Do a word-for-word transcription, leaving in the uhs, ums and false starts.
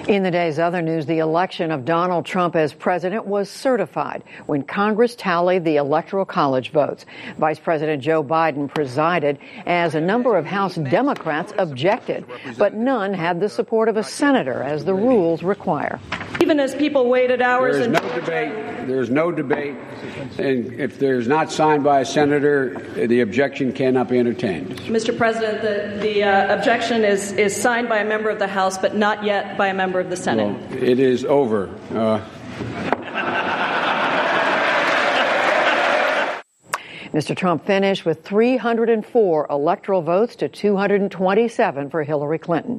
In the day's other news, the election of Donald Trump as president was certified when Congress tallied the Electoral College votes. Vice President Joe Biden presided as a number of House Democrats objected, but none had the support of a senator, as the rules require. Even as people waited hours There is and no debate. There is no debate. And if there's not signed by a senator, the objection cannot be entertained. Mister President, the, the uh, objection is, is signed by a member of the House, but not yet by a member of the Senate. Well, it is over. Uh, Mister Trump finished with three hundred four electoral votes to two hundred twenty-seven for Hillary Clinton.